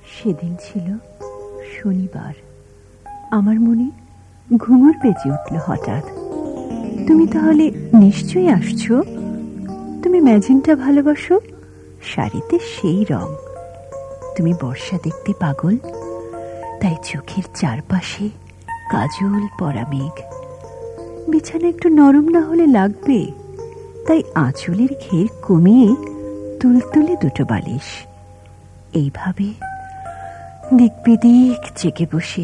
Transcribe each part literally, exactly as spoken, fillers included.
সেদিন ছিল শনিবার। আমার মনে ঘুঙুর বেজে উঠল হঠাৎ। তুমি তাহলে নিশ্চয়ই আসছো। তুমি ম্যাজেন্টা ভালোবাসো, শাড়িতে সেই রং। তুমি বর্ষা দেখতে পাগল, তাই চোখের চারপাশে কাজল পরা মেঘ। বিছানা একটু নরম না হলে লাগবে, তাই আঁচলের ঘের কমিয়ে তুলতুলে দুটো বালিশ। এইভাবে দিক বিদিক জেগে বসে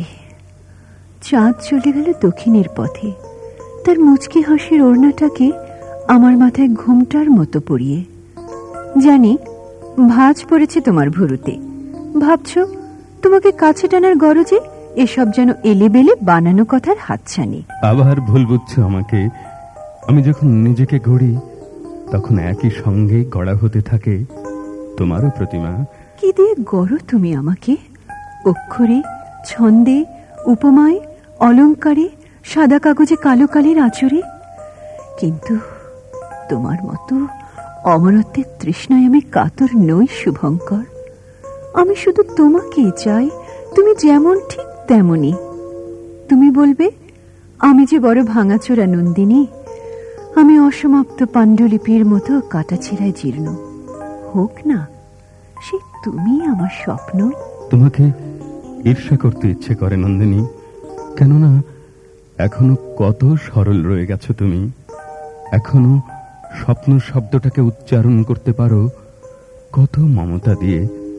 চাঁদ চলে গেল দক্ষিণের পথে, তার মুচকি হাসির ওড়নাটাকে আমার মাথায় ঘুমটার মতো পড়িয়ে। জানি ভাঁজ পড়েছে তোমার ভুরুতে, ভাবছো তোমাকে কাছে টানার গরজে এসব যেন এলেবেলে বানানো কথার হাতছানি। আবার ভুল বুঝছো আমাকে। আমি যখন নিজেকে গড়ি তখন একই সঙ্গে গড়া হতে থাকে তোমারও প্রতিমা। কি দিয়ে গড়ো তুমি আমাকে? অক্ষরে, ছন্দে, উপমায়, অলঙ্কারে, সাদা কাগজে কালো কালির আঁচড়ে। কিন্তু তোমার মতো অমরত্বের তৃষ্ণায় আমি কাতর নই শুভঙ্কর। আমি শুধু তোমাকেই চাই, তুমি যেমন ঠিক তেমনই। তুমি বলবে আমি যে বড় ভাঙাচোরা নন্দিনী, আমি অসমাপ্ত পাণ্ডুলিপির মতো কাটাছেঁড়ায় জীর্ণ। হোক না, সে তুমি আমার স্বপ্ন। তোমাকে ঈর্ষা করতে ইচ্ছে করে নন্দিনী, কেননা এখনো কত সরল রয়ে গেছো তুমি। এখনো স্বপ্ন শব্দটাকে উচ্চারণ করতে পারো কত মমতা দিয়ে,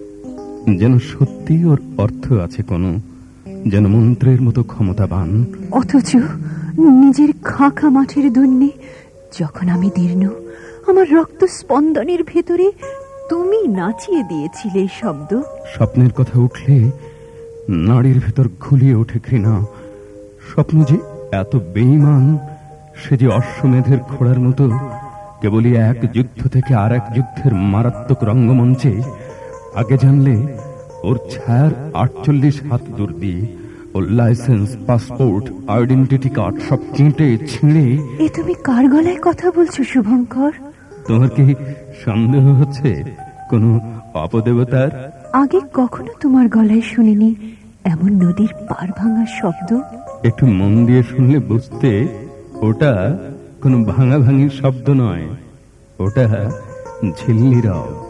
যেন সত্যি ওর অর্থ আছে কোনো, যেন মন্ত্রের মতো ক্ষমতাবান। অথচ নিজের খাঁখা মাঠের দুন্নে যখন আমি দীর্ণ, আমার রক্ত স্পন্দনের ভেতরে তুমি নাচিয়ে দিয়েছিলে এই শব্দ। স্বপ্নের কথা উঠলে নাড়ির ভেতর ঘুলিয়ে ওঠে ঘৃণা। স্বপ্ন যে এত বেঈমান, সে যে অশ্বমেধের ঘোড়ার মতো কেবলই এক যুদ্ধ থেকে আর এক যুদ্ধের মারাত্মক রঙ্গমঞ্চে। আগে জানলে ওর ছায়ার আটচল্লিশ হাত দূর দিয়ে ওর লাইসেন্স, পাসপোর্ট, আইডেন্টিটি কার্ড সব কেটে ছিঁড়ে। এ তুমি কার গলায় কথা বলছো শুভঙ্কর? তোমার কি সন্দেহ হচ্ছে কোনো অপদেবতার? আগে কখনো তোমার গলায় শুনিনি এমন নদীর পার ভাঙার শব্দ। একটু মন দিয়ে শুনলে বুঝতে, ওটা কোনো ভাঙা ভাঙির শব্দ নয়, ওটা ঝিল্লির রব।